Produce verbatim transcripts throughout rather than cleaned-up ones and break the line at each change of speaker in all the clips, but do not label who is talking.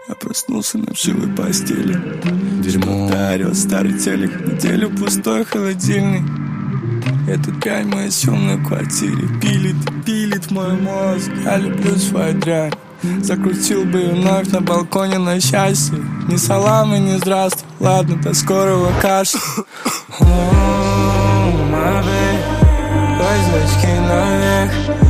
Я проснулся на вшивой постели.
Дерьмо.
Дарил старый телек, неделю пустой холодильник. Эта дрянь в моей съемной квартире пилит, пилит мой мозг. Я люблю свою дрянь. Закрутил бы вновь на балконе на счастье. Ни салам и ни здравствуй. Ладно, до скорого кашля. Звездочки наверх.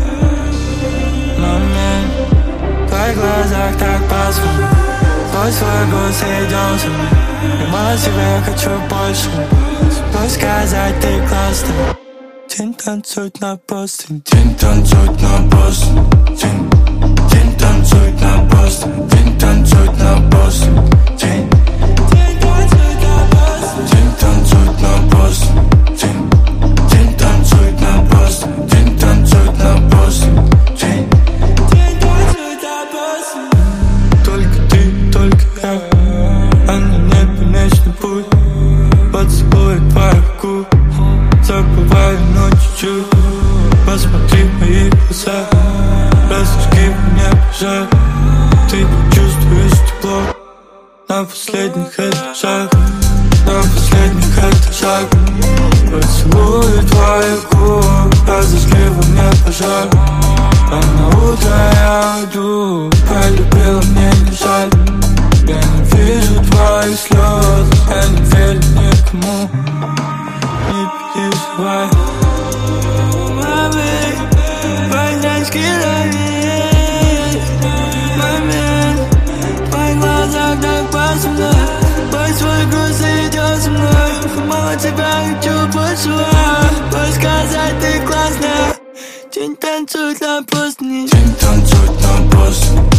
Момент. В твоих глазах так пасмурно. Твой свой голос идем со мной. И мало тебя хочу больше. Пусть сказать ты классный. День танцует на Бостон.
День танцует на Бостон. День, день танцует на Бостон. День танцует на Бостон. День, день танцует на Бостон. День танцует на Бостон. День, день танцует на Бостон. День танцует на Бостон. День, день танцует на Бостон.
Только ты, только я, а на небе вечный путь. Поцелуй твоих губ. Забываю, но чуть-чуть. Посмотри в мои глаза. Разожги мне пожар. Ты почувствуешь тепло на последних этажах. На последних этажах. Поцелуй твоих губ. Разожги во мне пожар. А на утро я уйду. Полюбила, мне не жаль. Я не вижу твоих слез. Я не верю никому. Не переживай.
Маме, больнички ловить. Момент, в твоих глазах так пасмурно. Пусть свой груз идет со мной. Мало тебя хочу больше. Пусть сказать ты классная. День танцует на Бостоне.
День танцует на Бостоне.